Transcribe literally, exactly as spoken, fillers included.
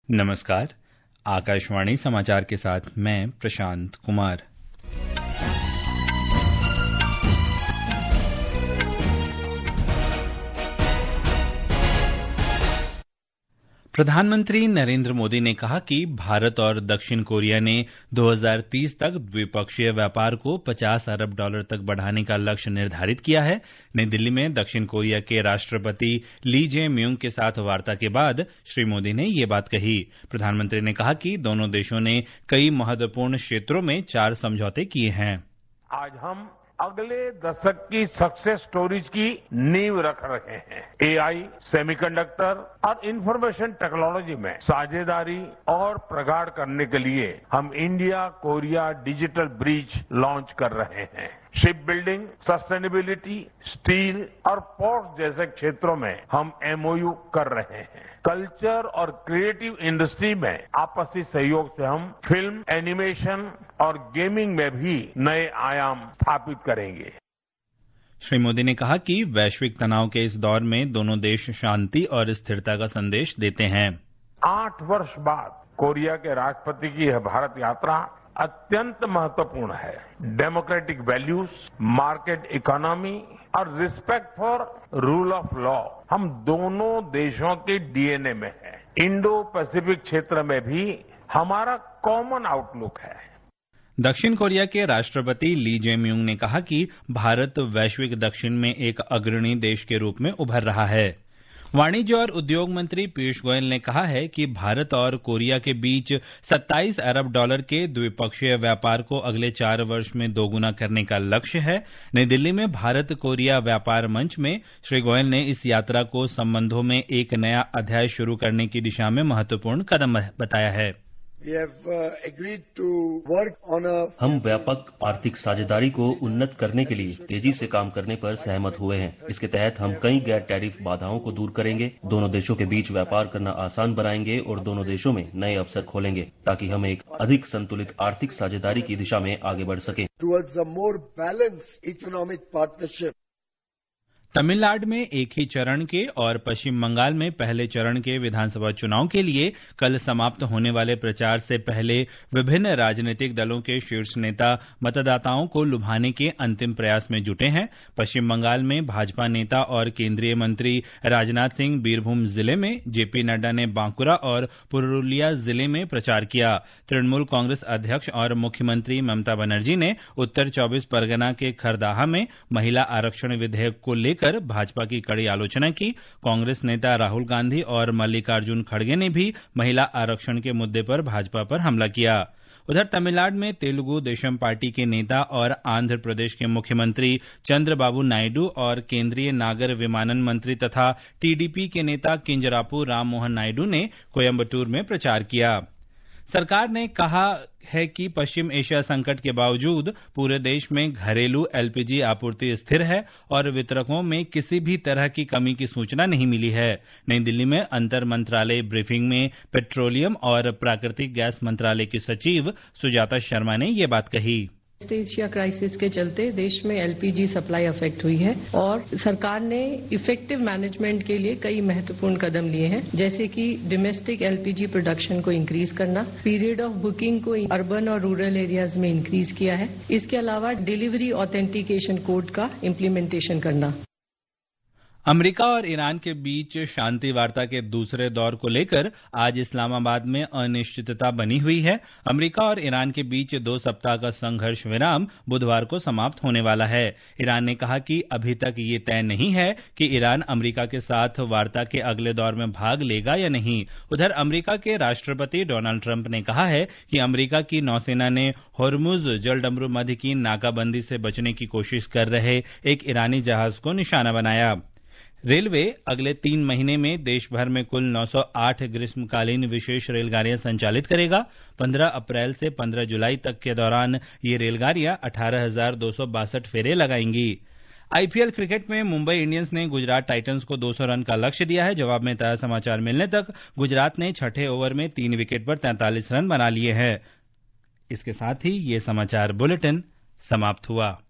नमस्कार, आकाशवाणी समाचार के साथ मैं प्रशांत कुमार। प्रधानमंत्री नरेंद्र मोदी ने कहा कि भारत और दक्षिण कोरिया ने दो हज़ार तीस तक द्विपक्षीय व्यापार को पचास अरब डॉलर तक बढ़ाने का लक्ष्य निर्धारित किया है। नई दिल्ली में दक्षिण कोरिया के राष्ट्रपति ली जे म्यूंग के साथ वार्ता के बाद श्री मोदी ने ये बात कही। प्रधानमंत्री ने कहा कि दोनों देशों ने कई महत्वपूर्ण क्षेत्रों में चार समझौते किए हैं। आज हम अगले दशक की सक्सेस स्टोरीज की नींव रख रहे हैं। एआई, सेमीकंडक्टर और इंफॉर्मेशन टेक्नोलॉजी में साझेदारी और प्रगाढ़ करने के लिए हम India Korea digital bridge launch कर रहे हैं। शिप बिल्डिंग, सस्टेनेबिलिटी, स्टील और पोर्ट जैसे क्षेत्रों में हम एमओयू कर रहे हैं। कल्चर और क्रिएटिव इंडस्ट्री में आपसी सहयोग से हम फिल्म, एनिमेशन और गेमिंग में भी नए आयाम स्थापित करेंगे। श्री मोदी ने कहा कि वैश्विक तनाव के इस दौर में दोनों देश शांति और स्थिरता का संदेश देते हैं। आठ वर्ष बाद कोरिया के राष्ट्रपति की यह भारत यात्रा अत्यंत महत्वपूर्ण है। डेमोक्रेटिक वैल्यूज, मार्केट इकोनॉमी और respect for rule of law हम दोनों देशों के डीएनए में है। इंडो पैसिफिक क्षेत्र में भी हमारा कॉमन आउटलुक है। दक्षिण कोरिया के राष्ट्रपति ली जे म्यूंग ने कहा कि भारत वैश्विक दक्षिण में एक अग्रणी देश के रूप में उभर रहा है। वाणिज्य और उद्योग मंत्री पीयूष गोयल ने कहा है कि भारत और कोरिया के बीच सत्ताईस अरब डॉलर के द्विपक्षीय व्यापार को अगले चार वर्ष में दोगुना करने का लक्ष्य है। नई दिल्ली में भारत कोरिया व्यापार मंच में श्री गोयल ने इस यात्रा को संबंधों में एक नया अध्याय शुरू करने की दिशा में महत्वपूर्ण कदम बताया है। हम व्यापक आर्थिक साझेदारी को उन्नत करने के लिए तेजी से काम करने पर सहमत हुए हैं। इसके तहत हम कई गैर टैरिफ बाधाओं को दूर करेंगे, दोनों देशों के बीच व्यापार करना आसान बनाएंगे और दोनों देशों में नए अवसर खोलेंगे ताकि हम एक अधिक संतुलित आर्थिक साझेदारी की दिशा में आगे बढ़ सकें। तमिलनाडु में एक ही चरण के और पश्चिम बंगाल में पहले चरण के विधानसभा चुनाव के लिए कल समाप्त होने वाले प्रचार से पहले विभिन्न राजनीतिक दलों के शीर्ष नेता मतदाताओं को लुभाने के अंतिम प्रयास में जुटे हैं। पश्चिम बंगाल में भाजपा नेता और केंद्रीय मंत्री राजनाथ सिंह बीरभूम जिले में, जेपी नड्डा ने बांकुरा और पुरुलिया जिले में प्रचार किया। तृणमूल कांग्रेस अध्यक्ष और मुख्यमंत्री ममता बनर्जी ने उत्तर चौबीस परगना के खरदाहा में महिला आरक्षण विधेयक को लेकर कर भाजपा की कड़ी आलोचना की। कांग्रेस नेता राहुल गांधी और मल्लिकार्जुन खड़गे ने भी महिला आरक्षण के मुद्दे पर भाजपा पर हमला किया। उधर तमिलनाडु में तेलुगु देशम पार्टी के नेता और आंध्र प्रदेश के मुख्यमंत्री चंद्रबाबू नायडू और केंद्रीय नागर विमानन मंत्री तथा टीडीपी के नेता किंजरापू राम मोहन नायडू ने कोयम्बटूर में प्रचार किया। सरकार ने कहा है कि पश्चिम एशिया संकट के बावजूद पूरे देश में घरेलू एलपीजी आपूर्ति स्थिर है और वितरकों में किसी भी तरह की कमी की सूचना नहीं मिली है। नई दिल्ली में अंतर मंत्रालय ब्रीफिंग में पेट्रोलियम और प्राकृतिक गैस मंत्रालय की सचिव सुजाता शर्मा ने ये बात कही। ईस्ट एशिया क्राइसिस के चलते देश में एलपीजी सप्लाई अफेक्ट हुई है और सरकार ने इफेक्टिव मैनेजमेंट के लिए कई महत्वपूर्ण कदम लिए हैं, जैसे कि डोमेस्टिक एलपीजी प्रोडक्शन को इंक्रीज करना, पीरियड ऑफ बुकिंग को अर्बन और रूरल एरियाज में इंक्रीज किया है। इसके अलावा डिलीवरी ऑथेंटिकेशन कोड का इम्प्लीमेंटेशन करना। अमेरिका और ईरान के बीच शांति वार्ता के दूसरे दौर को लेकर आज इस्लामाबाद में अनिश्चितता बनी हुई है। अमेरिका और ईरान के बीच दो सप्ताह का संघर्ष विराम बुधवार को समाप्त होने वाला है। ईरान ने कहा कि अभी तक ये तय नहीं है कि ईरान अमेरिका के साथ वार्ता के अगले दौर में भाग लेगा या नहीं। उधर अमेरिका के राष्ट्रपति डोनाल्ड ट्रंप ने कहा है कि अमेरिका की नौसेना ने होर्मुज जलडमरू मध्य की नाकाबंदी से बचने की कोशिश कर रहे एक ईरानी जहाज को निशाना बनाया। रेलवे अगले तीन महीने में देश भर में कुल नौ सौ आठ ग्रीष्मकालीन विशेष रेलगाड़ियां संचालित करेगा। पंद्रह अप्रैल से पंद्रह जुलाई तक के दौरान ये रेलगाड़ियां अठारह हजार दो सौ बासठ फेरे लगाएंगी। आईपीएल क्रिकेट में मुंबई इंडियंस ने गुजरात टाइटंस को दो सौ रन का लक्ष्य दिया है। जवाब में ताजा समाचार मिलने तक गुजरात ने छठे ओवर में तीन विकेट पर तैंतालीस रन बना लिए हैं। इसके साथ ही ये समाचार बुलेटिन समाप्त हुआ।